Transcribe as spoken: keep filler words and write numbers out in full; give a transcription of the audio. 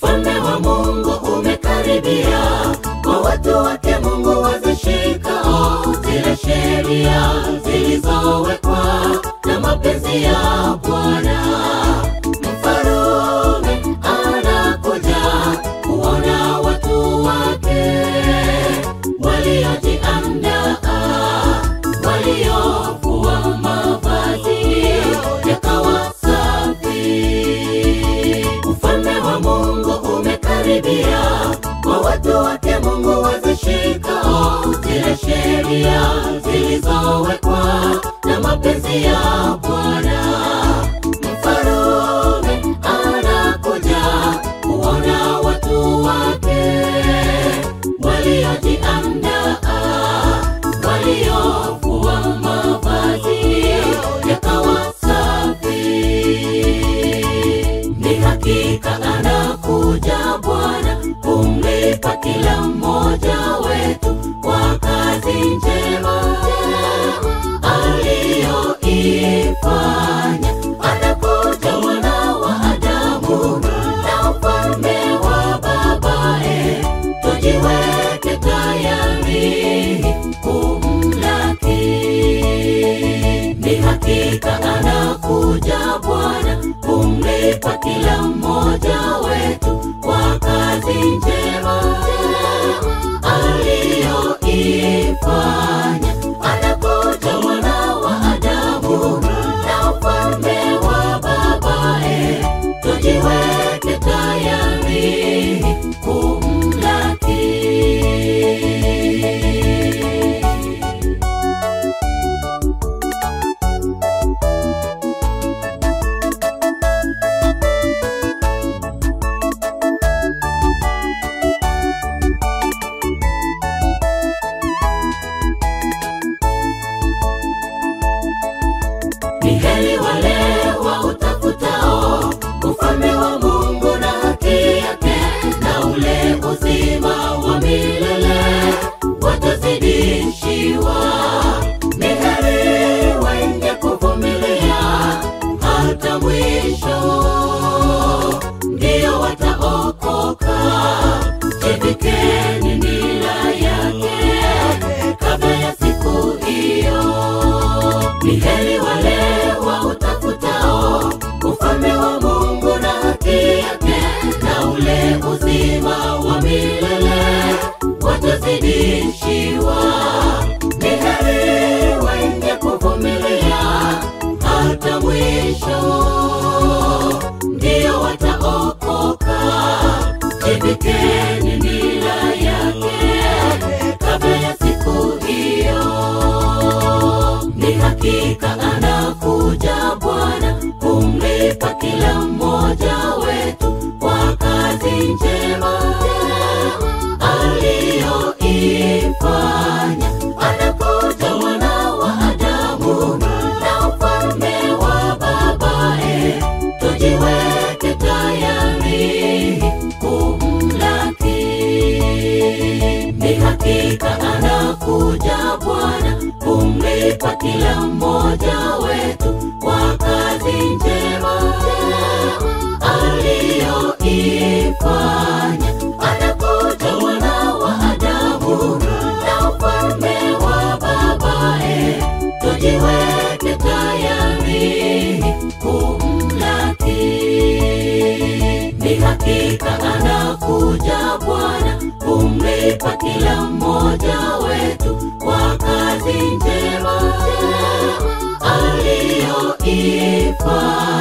Ufalme wa Mungu umekaribia, kwa watu wake Mungu wazishika zile sheria zilizowekwa na mapenzi ya Bwana. Mfarume anakuja kuona watu wake waliojiandaa, waliofua mavazi yakawa safi. Ufalme wa Mungu umekaribia, kwa watu wake Mungu wazishika zile sheria zilizowekwa na mapenzi ya Bwana. Mfarume anakuja kuona watu wake waliojiandaa, waliofua mavazi yakawa safi. Ni hakika anakuja Bwana kumlipa kila mmoja wetu kwa kazi njema aliyoifanya. Anakuja Mwana wa Adamu na ufalme wa babaye, tujiweke tayari kumlaki. Ni hakika anakuja Bwana kumlipa kila mmoja wetu kwa kazi njema aliyoifanya. Anakuja Mwana wa Adamu na ufalme wa babaye, tujiweke tayari kumlaki. Ni heri wale wautafutao ufalme wa Mungu na haki yake, na ule uzima wa milele watazidishiwa. Ni heri wenye kuvumilia hata mwisho, ndio wataokoka. Jivikeni nira yake kabla ya siku hiyo. Ni heri wale wautafutao ufalme wa Mungu na haki yake, na ule uzima wa milele watazidishiwa. Ni heri wenye kuvumilia hata mwisho, ndio wataokoka. Jivikeni nira yake kabla ya siku hiyo. Ni hakika anakuja Bwana kumlipa kila mmoja wetu kwa kazi njema aliyoifanya. Anakuja Mwana wa Adamu na ufalme wa babaye, tujiweke tayari kumlaki. Ni hakika anakuja Bwana kumlipa kila mmoja wetu kwa kazi njema aliyoifanya. Anakuja Mwana wa Adamu na ufalme wa babaye, tujiweke tayari kumlaki. Ni hakika anakuja Bwana kumlipa kila mmoja wetu kwa kazi njema aliyoifanya.